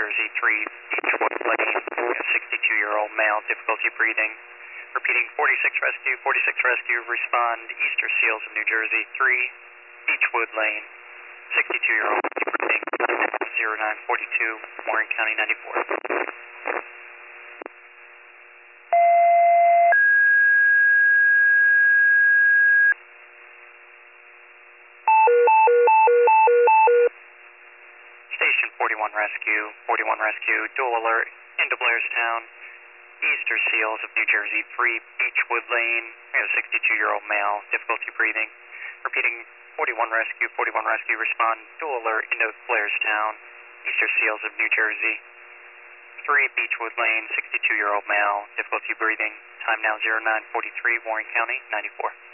Jersey, 3 Beechwood Lane, 62-year-old male, difficulty breathing. Repeating 46 Rescue, respond Easter Seals of New Jersey, 3 Beechwood Lane, 62-year-old breathing, 0942, Warren County 94. Station 41 Rescue, dual alert into Blairstown, Easter Seals of New Jersey, 3 Beechwood Lane, 62-year-old male, difficulty breathing. Repeating 41 Rescue, respond dual alert into Blairstown, Easter Seals of New Jersey, 3 Beechwood Lane, 62-year-old male, difficulty breathing. Time now 0943, Warren County 94.